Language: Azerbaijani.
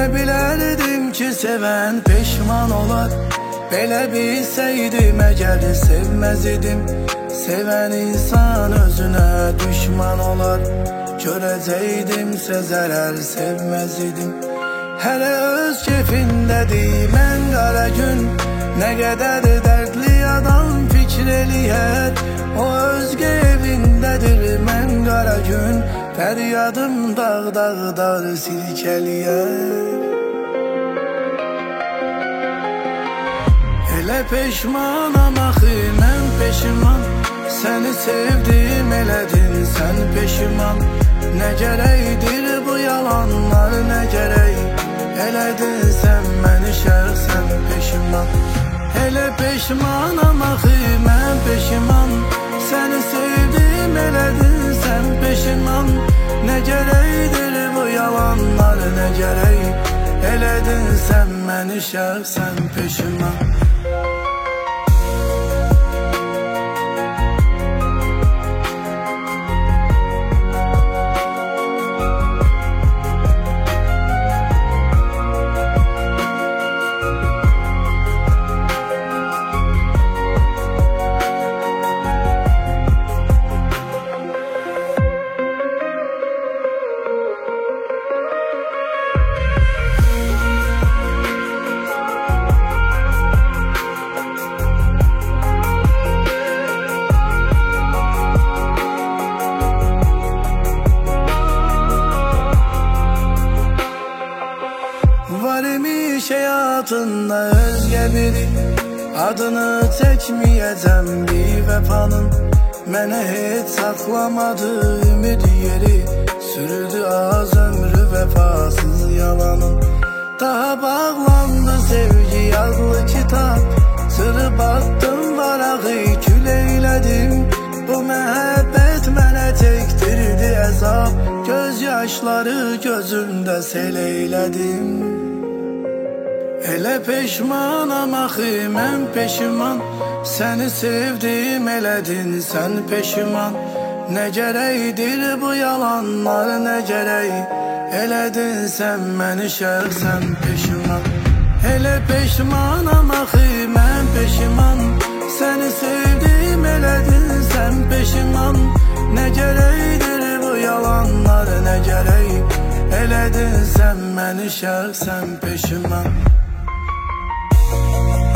bilərdim ki sevən peşman olar. Belə bilsəydim əgər sevməz idim. Sevən insan özünə düşman olar. Görəcəydimsə zərər sevməz idim. Hələ öz keyfindədir mən qara gün. Nə qədər dərdli adam fikir eləyər. O özgə evindədir mən qara gün. Fəryadım dağ-dağlar silkəliyər. Elə peşmanam axı mən peşiman. Səni sevdim elədin sən peşiman. Nə gərəkdir bu yalanlar nə gərək. Elədin sən məni şəxsən peşiman. Elə peşmanam axı mən peşiman. Səni sevdim elədin sən peşiman. Nə gərəkdir bu yalanlar nə gərək. Elədin sən məni şəxsən peşiman. Var imiş həyatında özgə biri. Adını çəkməyəcəm bir vəfanın. Mənə heç saxlamadı ümid yeri. Sürüdü az ömrü vəfasız yalanın. Daha bağlandı sevgi adlı kitab. Sırıb attım varağı kül eylədim. Bu məhəbbət mənə çəkdirdi əzab. Göz yaşları gözümdə sel eylədim. Elə peşmanam axı mən peşiman. Səni sevdim elədin sən peşiman. Nə gərəkdir bu yalanlar nə gərək. Elədin sən məni şəxsən peşiman. Elə peşmanam axı mən peşiman. Səni sevdim elədin sən peşiman. Nə gərəkdir bu yalanlar nə gərək. Elədin sən məni şəxsən peşiman.